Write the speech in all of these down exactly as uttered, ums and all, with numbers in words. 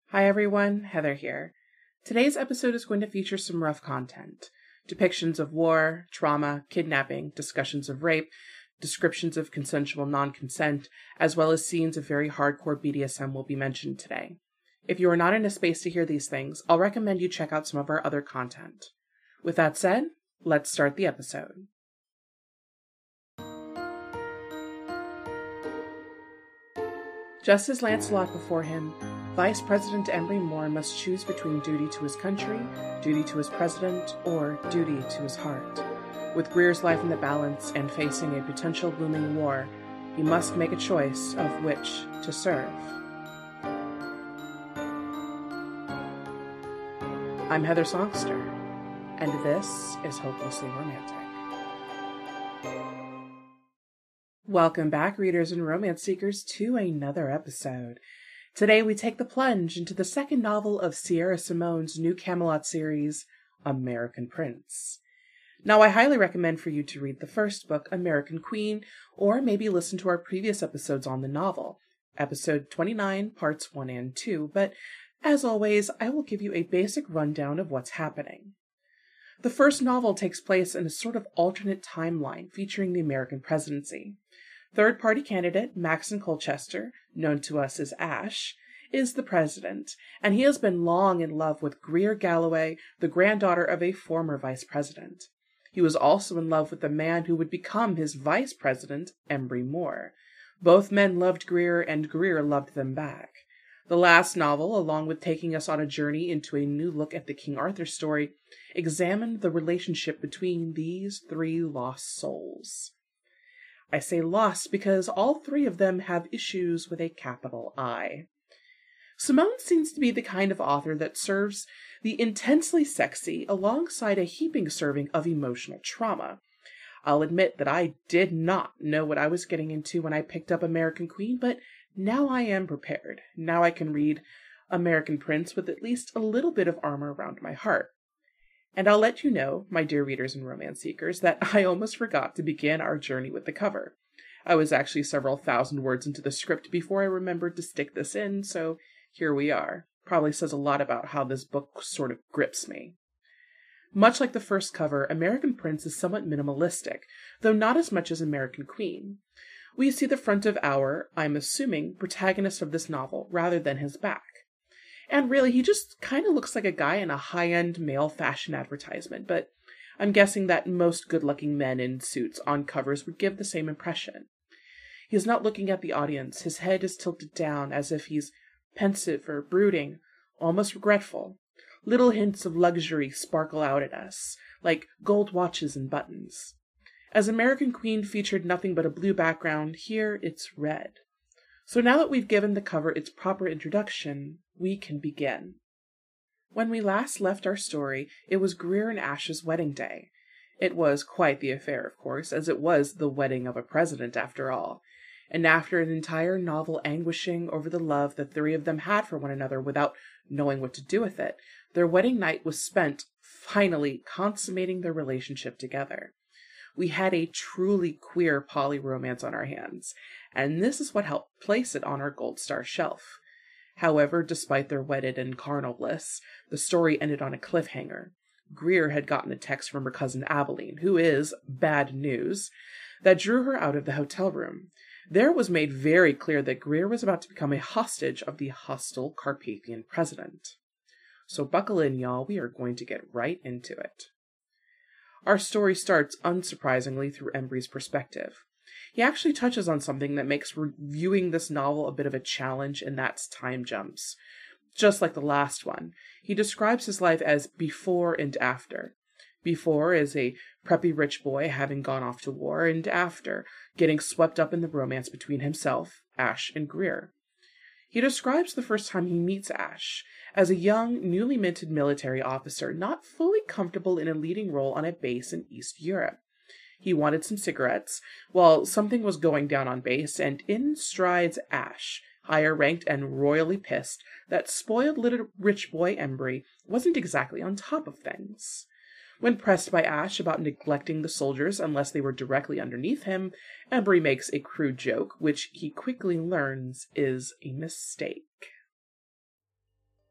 Hi everyone, Heather here. Today's episode is going to feature some rough content. Depictions of war, trauma, kidnapping, discussions of rape, descriptions of consensual non-consent, as well as scenes of very hardcore B D S M will be mentioned today. If you are not in a space to hear these things, I'll recommend you check out some of our other content. With that said, let's start the episode. Just as Lancelot before him, Vice President Embry Moore must choose between duty to his country, duty to his president, or duty to his heart. With Greer's life in the balance and facing a potential looming war, he must make a choice of which to serve. I'm Heather Songster, and this is Hopelessly Romantic. Welcome back, readers and romance seekers, to another episode. Today we take the plunge into the second novel of Sierra Simone's new Camelot series, American Prince. Now, I highly recommend for you to read the first book, American Queen, or maybe listen to our previous episodes on the novel, episode twenty-nine, parts one and two, but as always, I will give you a basic rundown of what's happening. The first novel takes place in a sort of alternate timeline featuring the American presidency. Third-party candidate Maxon Colchester, known to us as Ash, is the president, and he has been long in love with Greer Galloway, the granddaughter of a former vice president. He was also in love with the man who would become his vice president, Embry Moore. Both men loved Greer, and Greer loved them back. The last novel, along with taking us on a journey into a new look at the King Arthur story, examined the relationship between these three lost souls. I say lost because all three of them have issues with a capital I. Simone seems to be the kind of author that serves the intensely sexy alongside a heaping serving of emotional trauma. I'll admit that I did not know what I was getting into when I picked up American Queen, but now I am prepared. Now I can read American Prince with at least a little bit of armor around my heart. And I'll let you know, my dear readers and romance seekers, that I almost forgot to begin our journey with the cover. I was actually several thousand words into the script before I remembered to stick this in, so here we are. Probably says a lot about how this book sort of grips me. Much like the first cover, American Prince is somewhat minimalistic, though not as much as American Queen. We see the front of our, I'm assuming, protagonist of this novel, rather than his back. And really, he just kind of looks like a guy in a high-end male fashion advertisement, but I'm guessing that most good-looking men in suits on covers would give the same impression. He's not looking at the audience. His head is tilted down as if he's pensive or brooding, almost regretful. Little hints of luxury sparkle out at us, like gold watches and buttons. As American Queen featured nothing but a blue background, here it's red. So now that we've given the cover its proper introduction, we can begin. When we last left our story, it was Greer and Ash's wedding day. It was quite the affair, of course, as it was the wedding of a president after all. And after an entire novel anguishing over the love the three of them had for one another without knowing what to do with it, their wedding night was spent finally consummating their relationship together. We had a truly queer poly-romance on our hands, and this is what helped place it on our Gold Star shelf. However, despite their wedded and carnal bliss, the story ended on a cliffhanger. Greer had gotten a text from her cousin Aveline, who is bad news, that drew her out of the hotel room. There it was made very clear that Greer was about to become a hostage of the hostile Carpathian president. So buckle in, y'all, we are going to get right into it. Our story starts, unsurprisingly, through Embry's perspective. He actually touches on something that makes reviewing this novel a bit of a challenge, and that's time jumps. Just like the last one, he describes his life as before and after. Before as a preppy rich boy having gone off to war, and after getting swept up in the romance between himself, Ash, and Greer. He describes the first time he meets Ash as a young, newly minted military officer, not fully comfortable in a leading role on a base in East Europe. He wanted some cigarettes, while something was going down on base, and in strides Ash, higher ranked and royally pissed that spoiled little rich boy Embry wasn't exactly on top of things. When pressed by Ash about neglecting the soldiers unless they were directly underneath him, Embry makes a crude joke, which he quickly learns is a mistake.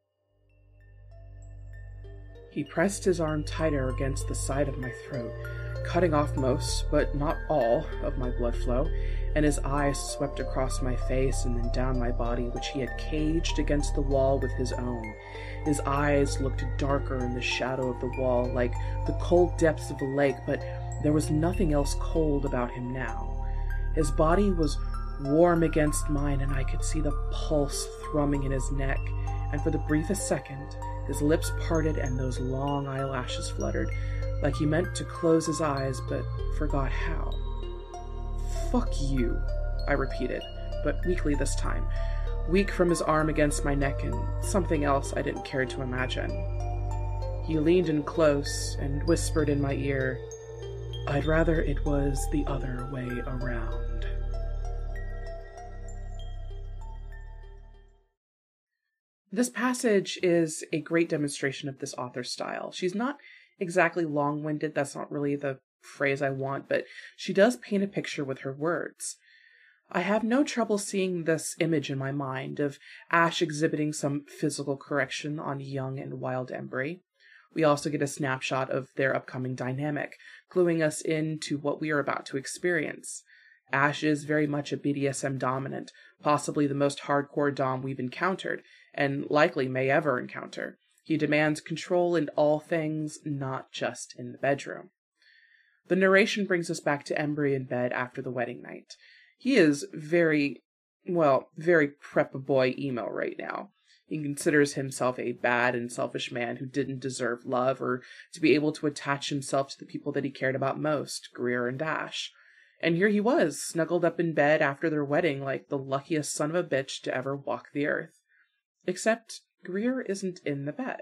He pressed his arm tighter against the side of my throat, cutting off most, but not all, of my blood flow, and his eyes swept across my face and then down my body, which he had caged against the wall with his own. His eyes looked darker in the shadow of the wall, like the cold depths of a lake, but there was nothing else cold about him now. His body was warm against mine, and I could see the pulse thrumming in his neck, and for the briefest second, his lips parted and those long eyelashes fluttered, like he meant to close his eyes, but forgot how. "Fuck you," I repeated, but weakly this time, weak from his arm against my neck and something else I didn't care to imagine. He leaned in close and whispered in my ear, "I'd rather it was the other way around." This passage is a great demonstration of this author's style. She's not exactly long-winded, that's not really the phrase I want, but she does paint a picture with her words. I have no trouble seeing this image in my mind of Ash exhibiting some physical correction on young and wild Embry. We also get a snapshot of their upcoming dynamic, cluing us into what we are about to experience. Ash is very much a B D S M dominant, possibly the most hardcore dom we've encountered, and likely may ever encounter. He demands control in all things, not just in the bedroom. The narration brings us back to Embry in bed after the wedding night. He is very, well, very prep-a-boy emo right now. He considers himself a bad and selfish man who didn't deserve love or to be able to attach himself to the people that he cared about most, Greer and Ash. And here he was, snuggled up in bed after their wedding like the luckiest son of a bitch to ever walk the earth. Except Greer isn't in the bed.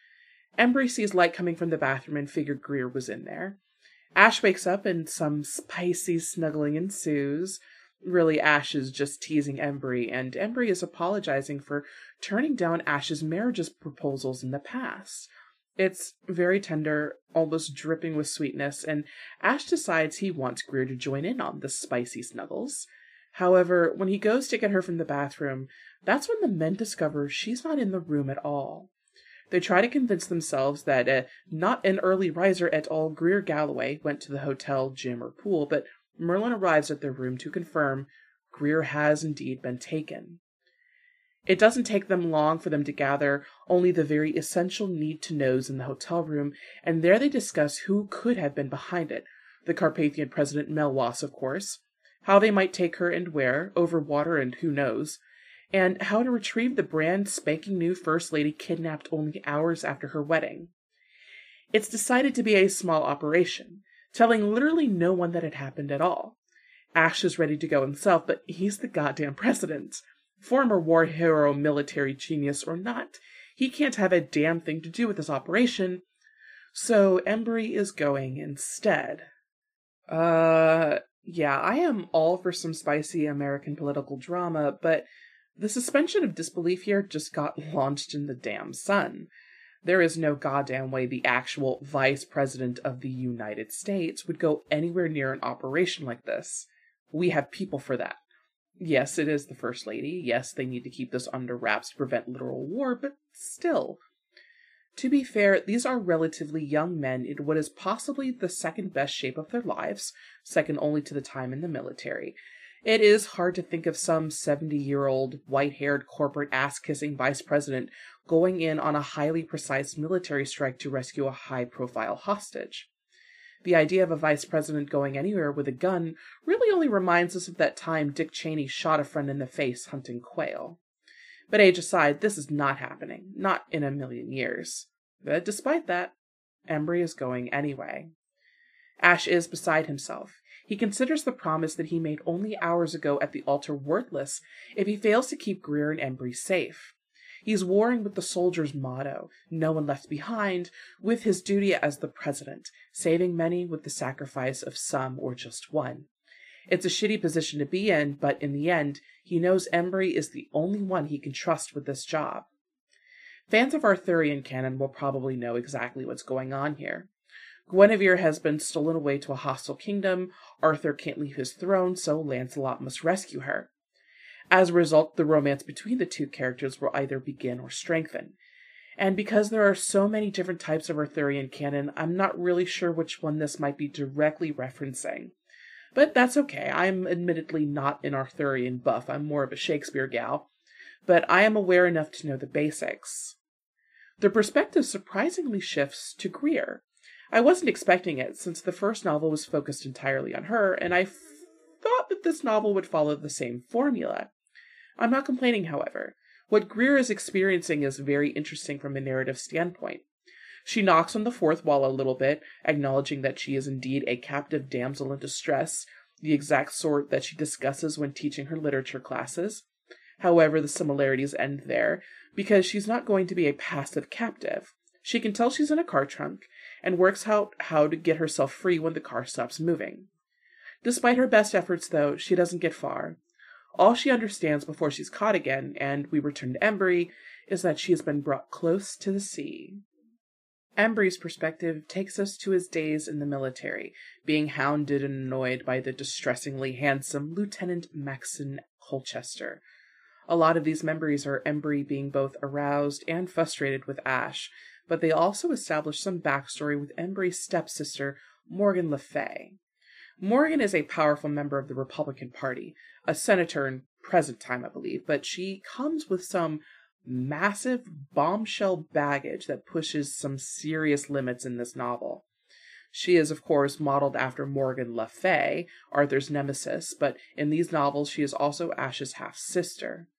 Embry sees light coming from the bathroom and figured Greer was in there. Ash wakes up and some spicy snuggling ensues. Really, Ash is just teasing Embry, and Embry is apologizing for turning down Ash's marriage proposals in the past. It's very tender, almost dripping with sweetness, and Ash decides he wants Greer to join in on the spicy snuggles. However, when he goes to get her from the bathroom, that's when the men discover she's not in the room at all. They try to convince themselves that uh, not an early riser at all Greer Galloway went to the hotel, gym, or pool, but Merlin arrives at their room to confirm Greer has indeed been taken. It doesn't take them long for them to gather only the very essential need-to-knows in the hotel room, and there they discuss who could have been behind it. The Carpathian President Melwas, of course. How they might take her and where, over water and who knows. And how to retrieve the brand spanking new First Lady kidnapped only hours after her wedding. It's decided to be a small operation, telling literally no one that it happened at all. Ash is ready to go himself, but he's the goddamn president. Former war hero, military genius or not, he can't have a damn thing to do with this operation, so Embry is going instead. Uh, yeah, I am all for some spicy American political drama, but the suspension of disbelief here just got launched in the damn sun. There is no goddamn way the actual Vice President of the United States would go anywhere near an operation like this. We have people for that. Yes, it is the First Lady. Yes, they need to keep this under wraps to prevent literal war, but still. To be fair, these are relatively young men in what is possibly the second best shape of their lives, second only to the time in the military. It is hard to think of some seventy-year-old, white-haired, corporate ass-kissing vice president going in on a highly precise military strike to rescue a high-profile hostage. The idea of a vice president going anywhere with a gun really only reminds us of that time Dick Cheney shot a friend in the face hunting quail. But age aside, this is not happening. Not in a million years. But despite that, Embry is going anyway. Ash is beside himself. He considers the promise that he made only hours ago at the altar worthless if he fails to keep Greer and Embry safe. He's warring with the soldier's motto, no one left behind, with his duty as the president, saving many with the sacrifice of some or just one. It's a shitty position to be in, but in the end, he knows Embry is the only one he can trust with this job. Fans of Arthurian canon will probably know exactly what's going on here. Guinevere has been stolen away to a hostile kingdom, Arthur can't leave his throne, so Lancelot must rescue her. As a result, the romance between the two characters will either begin or strengthen. And because there are so many different types of Arthurian canon, I'm not really sure which one this might be directly referencing. But that's okay. I'm admittedly not an Arthurian buff. I'm more of a Shakespeare gal. But I am aware enough to know the basics. The perspective surprisingly shifts to Greer. I wasn't expecting it, since the first novel was focused entirely on her, and I f- thought that this novel would follow the same formula. I'm not complaining, however. What Greer is experiencing is very interesting from a narrative standpoint. She knocks on the fourth wall a little bit, acknowledging that she is indeed a captive damsel in distress, the exact sort that she discusses when teaching her literature classes. However, the similarities end there, because she's not going to be a passive captive. She can tell she's in a car trunk, and works out how to get herself free when the car stops moving. Despite her best efforts, though, she doesn't get far. All she understands before she's caught again, and we return to Embry, is that she has been brought close to the sea. Embry's perspective takes us to his days in the military, being hounded and annoyed by the distressingly handsome Lieutenant Maxon Colchester. A lot of these memories are Embry being both aroused and frustrated with Ash, but they also establish some backstory with Embry's stepsister, Morgan Le Fay. Morgan is a powerful member of the Republican Party, a senator in present time, I believe, but she comes with some massive bombshell baggage that pushes some serious limits in this novel. She is, of course, modeled after Morgan Le Fay, Arthur's nemesis, but in these novels she is also Ash's half-sister.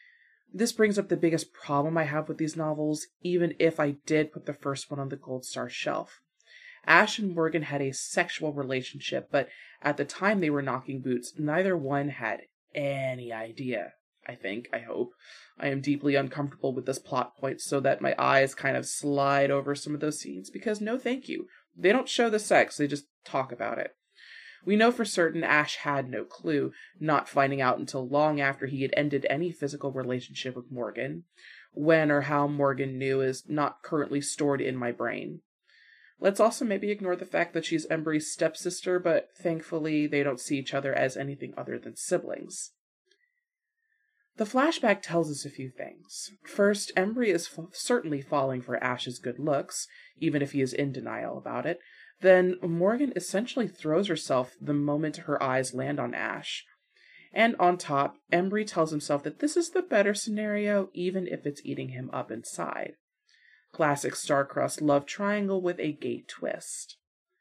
This brings up the biggest problem I have with these novels, even if I did put the first one on the Gold Star shelf. Ash and Morgan had a sexual relationship, but at the time they were knocking boots, neither one had any idea, I think, I hope. I am deeply uncomfortable with this plot point, so that my eyes kind of slide over some of those scenes, because no thank you. They don't show the sex, they just talk about it. We know for certain Ash had no clue, not finding out until long after he had ended any physical relationship with Morgan. When or how Morgan knew is not currently stored in my brain. Let's also maybe ignore the fact that she's Embry's stepsister, but thankfully they don't see each other as anything other than siblings. The flashback tells us a few things. First, Embry is f- certainly falling for Ash's good looks, even if he is in denial about it. Then Morgan essentially throws herself the moment her eyes land on Ash. And on top, Embry tells himself that this is the better scenario, even if it's eating him up inside. Classic star-crossed love triangle with a gay twist.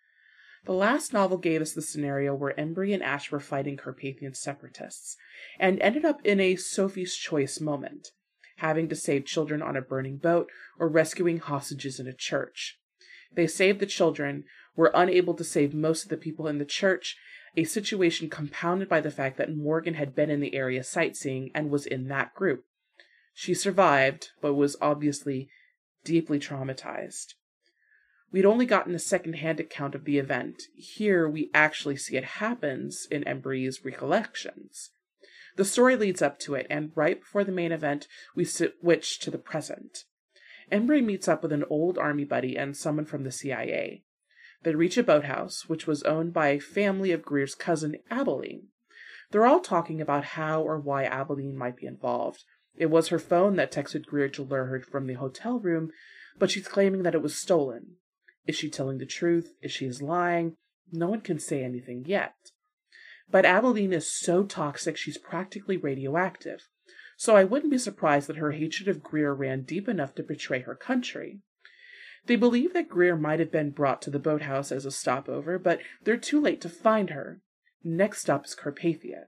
The last novel gave us the scenario where Embry and Ash were fighting Carpathian separatists, and ended up in a Sophie's Choice moment, having to save children on a burning boat or rescuing hostages in a church. They saved the children, were unable to save most of the people in the church, a situation compounded by the fact that Morgan had been in the area sightseeing and was in that group. She survived, but was obviously deeply traumatized. We'd only gotten a second-hand account of the event. Here, we actually see it happens in Embry's recollections. The story leads up to it, and right before the main event, we switch to the present. Embry meets up with an old army buddy and someone from the C I A. They reach a boathouse, which was owned by a family of Greer's cousin, Abilene. They're all talking about how or why Abilene might be involved. It was her phone that texted Greer to lure her from the hotel room, but she's claiming that it was stolen. Is she telling the truth? Is she lying? No one can say anything yet. But Abilene is so toxic she's practically radioactive, so I wouldn't be surprised that her hatred of Greer ran deep enough to betray her country. They believe that Greer might have been brought to the boathouse as a stopover, but they're too late to find her. Next stop is Carpathia.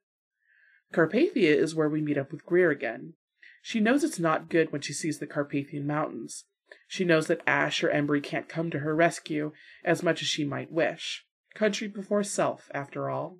Carpathia is where we meet up with Greer again. She knows it's not good when she sees the Carpathian Mountains. She knows that Ash or Embry can't come to her rescue, as much as she might wish. Country before self, after all.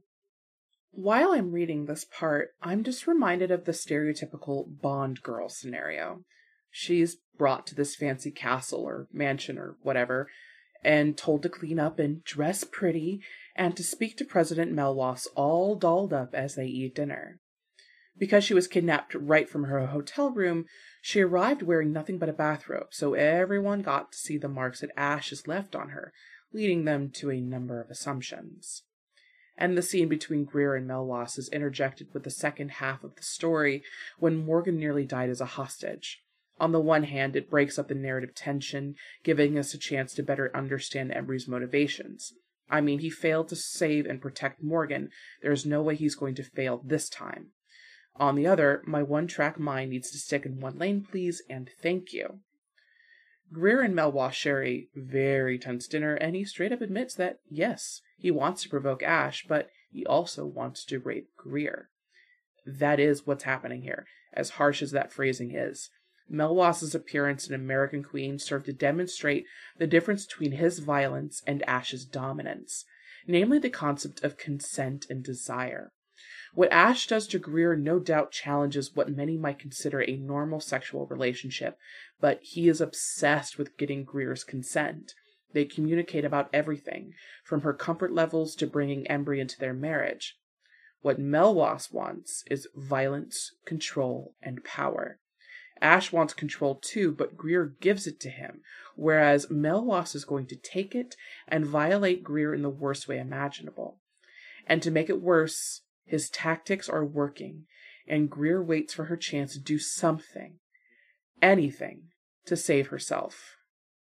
While I'm reading this part, I'm just reminded of the stereotypical Bond girl scenario. She's brought to this fancy castle or mansion or whatever, and told to clean up and dress pretty, and to speak to President Melwas all dolled up as they eat dinner. Because she was kidnapped right from her hotel room, she arrived wearing nothing but a bathrobe, so everyone got to see the marks that Ash has left on her, leading them to a number of assumptions. And the scene between Greer and Melwas is interjected with the second half of the story, when Morgan nearly died as a hostage. On the one hand, it breaks up the narrative tension, giving us a chance to better understand Embry's motivations. I mean, he failed to save and protect Morgan. There's no way he's going to fail this time. On the other, my one-track mind needs to stick in one lane, please, and thank you. Greer and Melwa share a very tense dinner, and he straight up admits that, yes, he wants to provoke Ash, but he also wants to rape Greer. That is what's happening here, as harsh as that phrasing is. Melwa's appearance in American Queen served to demonstrate the difference between his violence and Ash's dominance, namely the concept of consent and desire. What Ash does to Greer no doubt challenges what many might consider a normal sexual relationship, but he is obsessed with getting Greer's consent. They communicate about everything, from her comfort levels to bringing Embry into their marriage. What Melwas wants is violence, control, and power. Ash wants control too, but Greer gives it to him, whereas Melwas is going to take it and violate Greer in the worst way imaginable. And to make it worse, his tactics are working, and Greer waits for her chance to do something, anything, to save herself.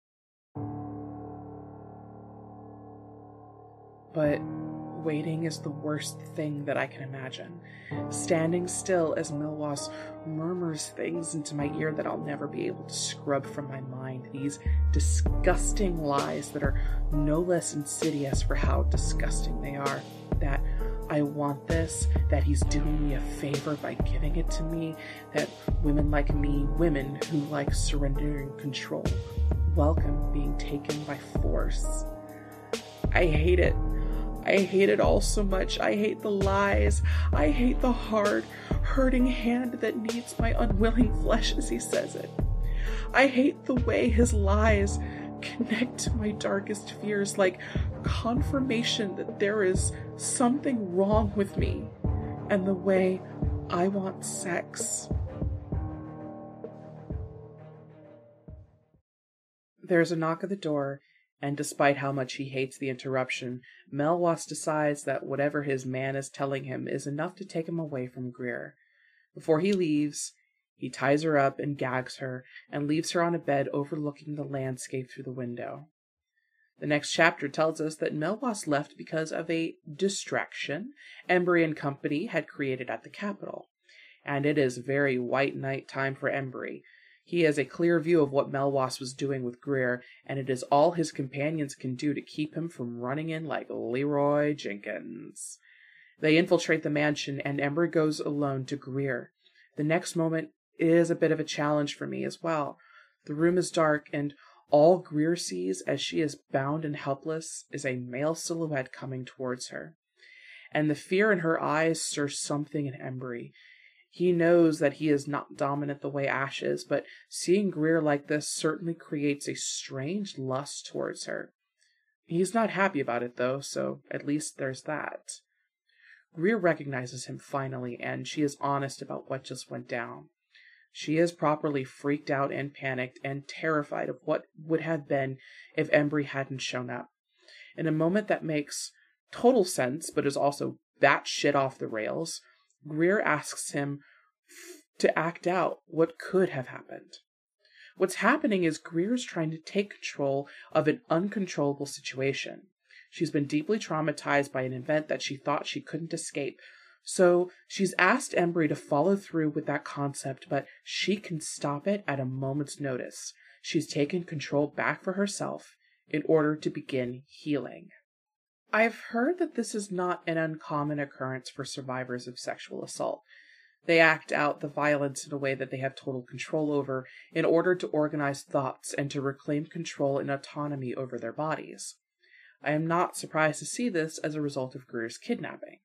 But waiting is the worst thing that I can imagine. Standing still as Melwas murmurs things into my ear that I'll never be able to scrub from my mind. These disgusting lies that are no less insidious for how disgusting they are. That I want this, that he's doing me a favor by giving it to me, that women like me, women who like surrendering control, welcome being taken by force. I hate it. I hate it all so much. I hate the lies. I hate the hard, hurting hand that needs my unwilling flesh as he says it. I hate the way his lies connect to my darkest fears, like confirmation that there is something wrong with me, and the way I want sex. There's a knock at the door, and despite how much he hates the interruption, Melwas decides that whatever his man is telling him is enough to take him away from Greer. Before he leaves, he ties her up and gags her, and leaves her on a bed overlooking the landscape through the window. The next chapter tells us that Melwas left because of a distraction Embry and company had created at the Capitol. And it is very white knight time for Embry. He has a clear view of what Melwas was doing with Greer, and it is all his companions can do to keep him from running in like Leroy Jenkins. They infiltrate the mansion, and Embry goes alone to Greer. The next moment is a bit of a challenge for me as well. The room is dark, and all Greer sees as she is bound and helpless is a male silhouette coming towards her. And the fear in her eyes stirs something in Embry. He knows that he is not dominant the way Ash is, but seeing Greer like this certainly creates a strange lust towards her. He's not happy about it, though, so at least there's that. Greer recognizes him finally, and she is honest about what just went down. She is properly freaked out and panicked and terrified of what would have been if Embry hadn't shown up. In a moment that makes total sense, but is also batshit off the rails, Greer asks him to act out what could have happened. What's happening is Greer's trying to take control of an uncontrollable situation. She's been deeply traumatized by an event that she thought she couldn't escape, so she's asked Embry to follow through with that concept, but she can stop it at a moment's notice. She's taken control back for herself in order to begin healing. I've heard that this is not an uncommon occurrence for survivors of sexual assault. They act out the violence in a way that they have total control over in order to organize thoughts and to reclaim control and autonomy over their bodies. I am not surprised to see this as a result of Greer's kidnapping.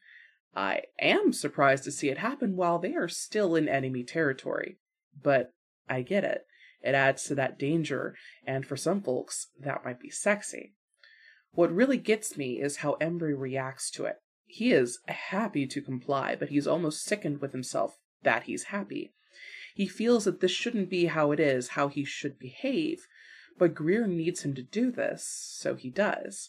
I am surprised to see it happen while they are still in enemy territory. But I get it. It adds to that danger, and for some folks, that might be sexy. What really gets me is how Embry reacts to it. He is happy to comply, but he's almost sickened with himself that he's happy. He feels that this shouldn't be how it is, how he should behave, but Greer needs him to do this, so he does.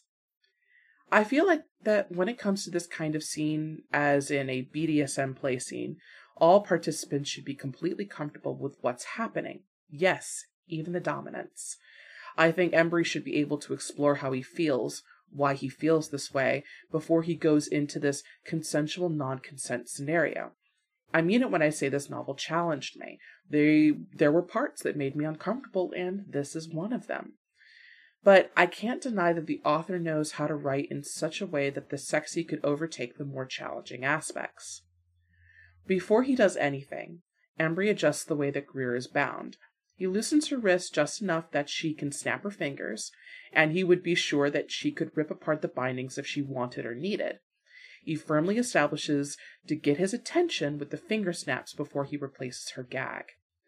I feel like that when it comes to this kind of scene, as in a B D S M play scene, all participants should be completely comfortable with what's happening. Yes, even the dominance. I think Embry should be able to explore how he feels, why he feels this way, before he goes into this consensual non-consent scenario. I mean it when I say this novel challenged me. They, there were parts that made me uncomfortable, and this is one of them. But I can't deny that the author knows how to write in such a way that the sexy could overtake the more challenging aspects. Before he does anything, Embry adjusts the way that Greer is bound. He loosens her wrist just enough that she can snap her fingers, and he would be sure that she could rip apart the bindings if she wanted or needed. He firmly establishes to get his attention with the finger snaps before he replaces her gag.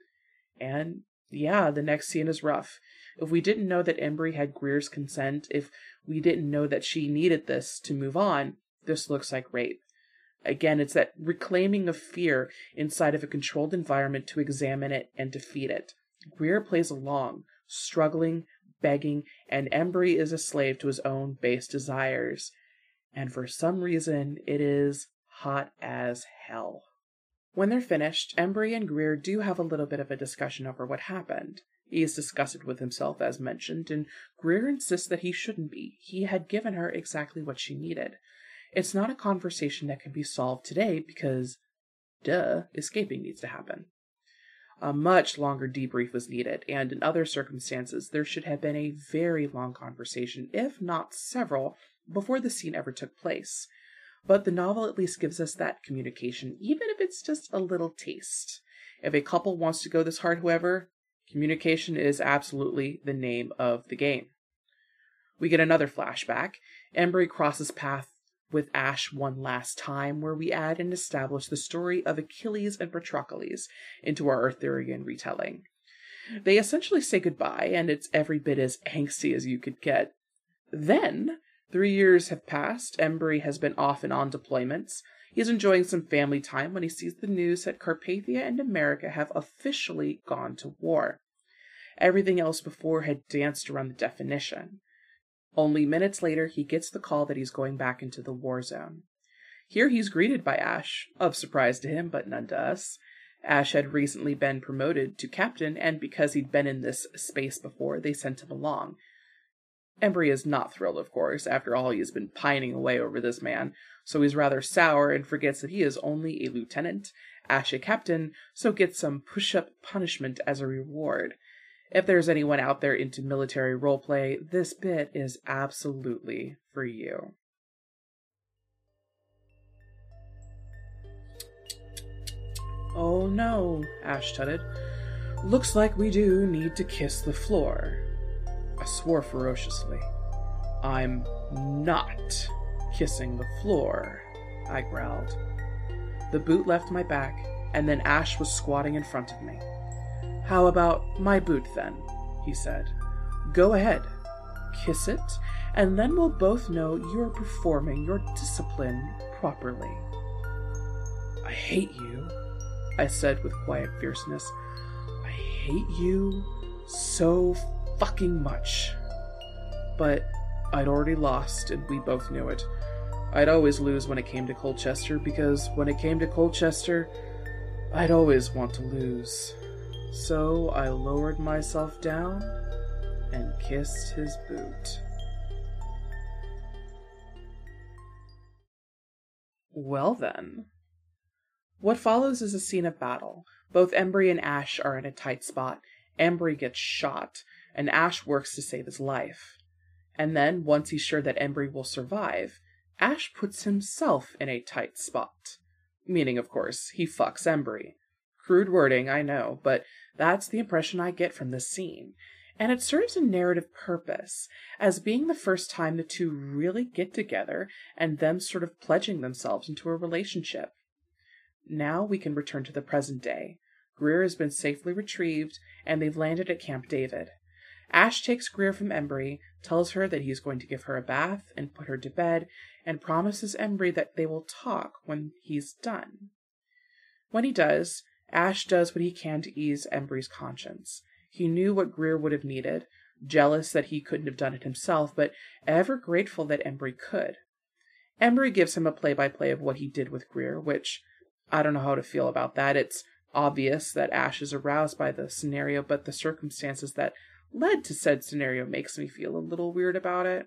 And yeah, the next scene is rough. If we didn't know that Embry had Greer's consent, if we didn't know that she needed this to move on, this looks like rape. Again, it's that reclaiming of fear inside of a controlled environment to examine it and defeat it. Greer plays along, struggling, begging, and Embry is a slave to his own base desires. And for some reason, it is hot as hell. When they're finished, Embry and Greer do have a little bit of a discussion over what happened. He is disgusted with himself, as mentioned, and Greer insists that he shouldn't be. He had given her exactly what she needed. It's not a conversation that can be solved today because, duh, escaping needs to happen. A much longer debrief was needed, and in other circumstances, there should have been a very long conversation, if not several, before the scene ever took place. But the novel at least gives us that communication, even if it's just a little taste. If a couple wants to go this hard, however, communication is absolutely the name of the game. We get another flashback. Embry crosses paths with Ash one last time, where we add and establish the story of Achilles and Patroclus into our Arthurian retelling. They essentially say goodbye, and it's every bit as angsty as you could get. Then, three years have passed. Embry has been off and on deployments. He's enjoying some family time when he sees the news that Carpathia and America have officially gone to war. Everything else before had danced around the definition. Only minutes later, he gets the call that he's going back into the war zone. Here he's greeted by Ash, of surprise to him, but none to us. Ash had recently been promoted to captain, and because he'd been in this space before, they sent him along. Embry is not thrilled, of course. After all, he has been pining away over this man, so he's rather sour and forgets that he is only a lieutenant, Ash a captain, so gets some push-up punishment as a reward. If there's anyone out there into military roleplay, this bit is absolutely for you. Oh no, Ash tutted. Looks like we do need to kiss the floor. I swore ferociously. I'm not kissing the floor, I growled. The boot left my back, and then Ash was squatting in front of me. How about my boot then? He said. Go ahead. Kiss it, and then we'll both know you're performing your discipline properly. I hate you, I said with quiet fierceness. I hate you so fucking much. But I'd already lost, and we both knew it. I'd always lose when it came to Colchester, because when it came to Colchester, I'd always want to lose. So I lowered myself down and kissed his boot. Well then. What follows is a scene of battle. Both Embry and Ash are in a tight spot. Embry gets shot, and Ash works to save his life. And then, once he's sure that Embry will survive, Ash puts himself in a tight spot. Meaning, of course, he fucks Embry. Crude wording, I know, but that's the impression I get from this scene. And it serves a narrative purpose, as being the first time the two really get together and them sort of pledging themselves into a relationship. Now we can return to the present day. Greer has been safely retrieved, and they've landed at Camp David. Ash takes Greer from Embry, tells her that he's going to give her a bath and put her to bed, and promises Embry that they will talk when he's done. When he does, Ash does what he can to ease Embry's conscience. He knew what Greer would have needed, jealous that he couldn't have done it himself, but ever grateful that Embry could. Embry gives him a play-by-play of what he did with Greer, which, I don't know how to feel about that. It's Obvious that Ash is aroused by the scenario, but the circumstances that led to said scenario makes me feel a little weird about it.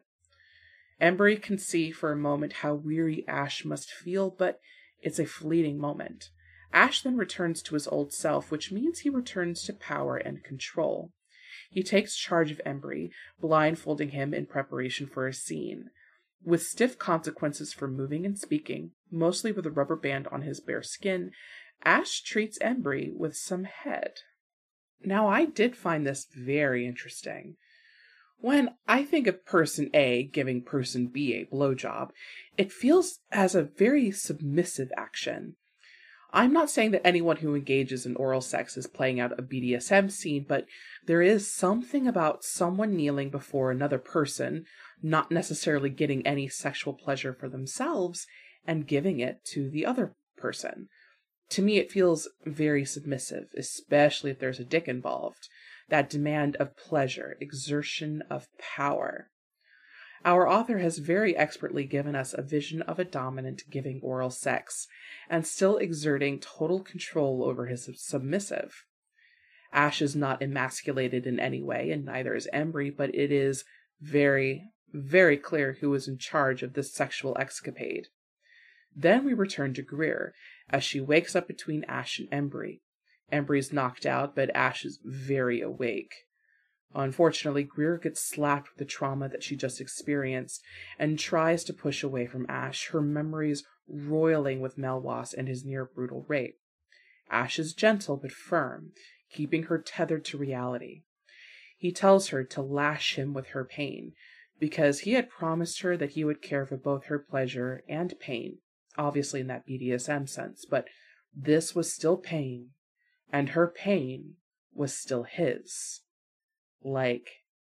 Embry can see for a moment how weary Ash must feel, but it's a fleeting moment. Ash then returns to his old self, which means he returns to power and control. He takes charge of Embry, blindfolding him in preparation for a scene. With stiff consequences for moving and speaking, mostly with a rubber band on his bare skin, Ash treats Embry with some head. Now, I did find this very interesting. When I think of person A giving person B a blowjob, it feels as a very submissive action. I'm not saying that anyone who engages in oral sex is playing out a B D S M scene, but there is something about someone kneeling before another person, not necessarily getting any sexual pleasure for themselves, and giving it to the other person. To me, it feels very submissive, especially if there's a dick involved. That demand of pleasure, exertion of power. Our author has very expertly given us a vision of a dominant giving oral sex, and still exerting total control over his submissive. Ash is not emasculated in any way, and neither is Embry, but it is very, very clear who is in charge of this sexual escapade. Then we return to Greer, as she wakes up between Ash and Embry. Embry's knocked out, but Ash is very awake. Unfortunately, Greer gets slapped with the trauma that she just experienced and tries to push away from Ash, her memories roiling with Melwas and his near-brutal rape. Ash is gentle but firm, keeping her tethered to reality. He tells her to lash him with her pain, because he had promised her that he would care for both her pleasure and pain, obviously in that B D S M sense, but this was still pain, and her pain was still his. Like,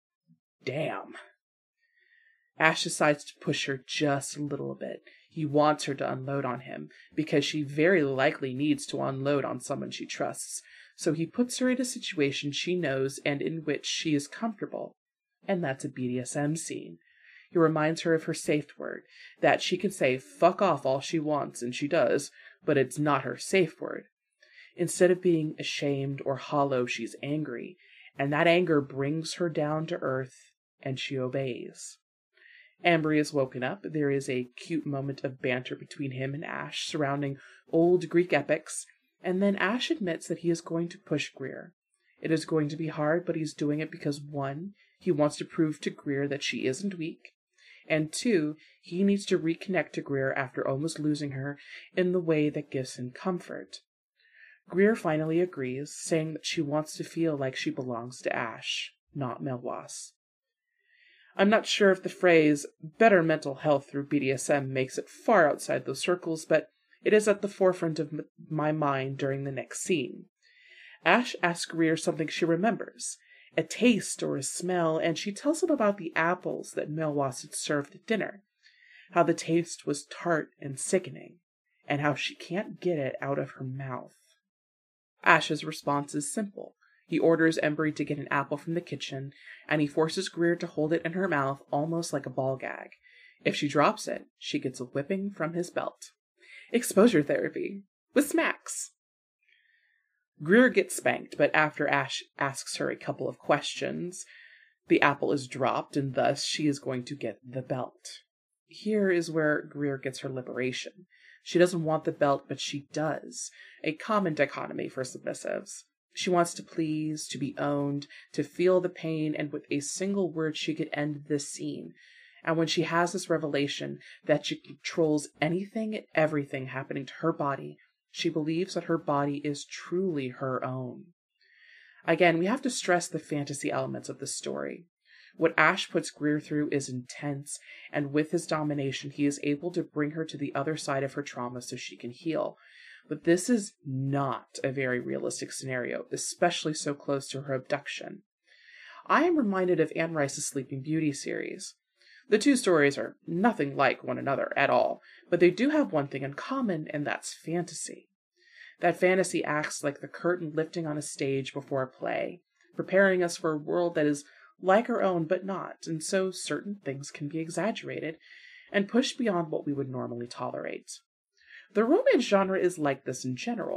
damn. Ash decides to push her just a little bit. He wants her to unload on him, because she very likely needs to unload on someone she trusts, so he puts her in a situation she knows and in which she is comfortable, and that's a B D S M scene. He reminds her of her safe word, that she can say fuck off all she wants, and she does, but it's not her safe word. Instead of being ashamed or hollow, she's angry, and that anger brings her down to earth, and she obeys. Embry is woken up. There is a cute moment of banter between him and Ash surrounding old Greek epics, and then Ash admits that he is going to push Greer. It is going to be hard, but he's doing it because, one, he wants to prove to Greer that she isn't weak, and two, he needs to reconnect to Greer after almost losing her in the way that gives him comfort. Greer finally agrees, saying that she wants to feel like she belongs to Ash, not Melwas. I'm not sure if the phrase better mental health through B D S M makes it far outside those circles, but it is at the forefront of m- my mind during the next scene. Ash asks Greer something she remembers, a taste or a smell, and she tells him about the apples that Melwas had served at dinner, how the taste was tart and sickening, and how she can't get it out of her mouth. Ash's response is simple. He orders Embry to get an apple from the kitchen, and he forces Greer to hold it in her mouth almost like a ball gag. If she drops it, she gets a whipping from his belt. Exposure therapy, with smacks. Greer gets spanked, but after Ash asks her a couple of questions, the apple is dropped, and thus she is going to get the belt. Here is where Greer gets her liberation. She doesn't want the belt, but she does, a common dichotomy for submissives. She wants to please, to be owned, to feel the pain, and with a single word she could end this scene. And when she has this revelation that she controls anything and everything happening to her body, she believes that her body is truly her own. Again, we have to stress the fantasy elements of the story. What Ash puts Greer through is intense, and with his domination, he is able to bring her to the other side of her trauma so she can heal. But this is not a very realistic scenario, especially so close to her abduction. I am reminded of Anne Rice's Sleeping Beauty series. The two stories are nothing like one another at all, but they do have one thing in common, and that's fantasy. That fantasy acts like the curtain lifting on a stage before a play, preparing us for a world that is like our own but not, and so certain things can be exaggerated and pushed beyond what we would normally tolerate. The romance genre is like this in general.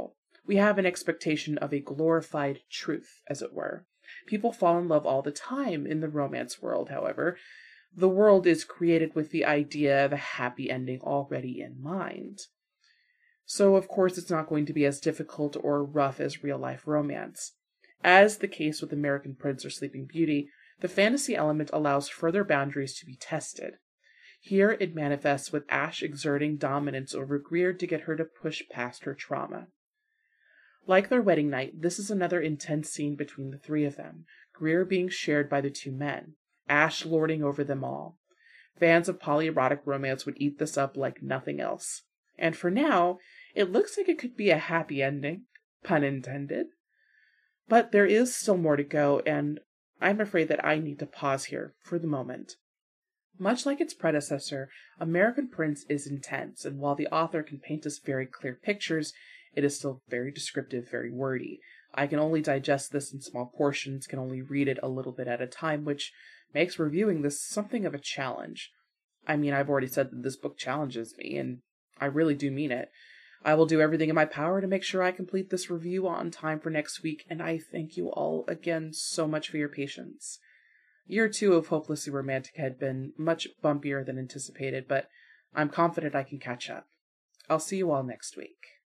We have an expectation of a glorified truth, as it were. People fall in love all the time in the romance world, however. The world is created with the idea of a happy ending already in mind. So, of course, it's not going to be as difficult or rough as real-life romance. As the case with American Prince or Sleeping Beauty, the fantasy element allows further boundaries to be tested. Here it manifests with Ash exerting dominance over Greer to get her to push past her trauma. Like their wedding night, this is another intense scene between the three of them, Greer being shared by the two men, Ash lording over them all. Fans of polyerotic romance would eat this up like nothing else. And for now, it looks like it could be a happy ending, pun intended. But there is still more to go, and I'm afraid that I need to pause here for the moment. Much like its predecessor, American Prince is intense, and while the author can paint us very clear pictures, it is still very descriptive, very wordy. I can only digest this in small portions, can only read it a little bit at a time, which makes reviewing this something of a challenge. I mean, I've already said that this book challenges me, and I really do mean it. I will do everything in my power to make sure I complete this review on time for next week, and I thank you all again so much for your patience. Year two of Hopelessly Romantic had been much bumpier than anticipated, but I'm confident I can catch up. I'll see you all next week.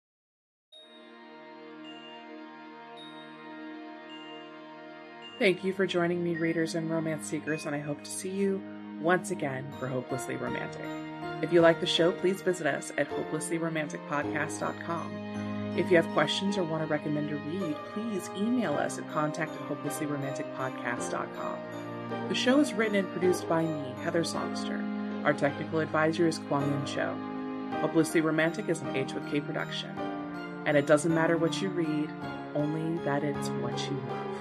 Thank you for joining me, readers and romance seekers, and I hope to see you once again for Hopelessly Romantic. If you like the show, please visit us at hopelessly romantic podcast dot com. If you have questions or want to recommend a read, please email us at contact at hopelessly romantic podcast dot com. The show is written and produced by me, Heather Songster. Our technical advisor is Kwang Yun Cho. Hopelessly Romantic is an H with K production. And it doesn't matter what you read, only that it's what you love.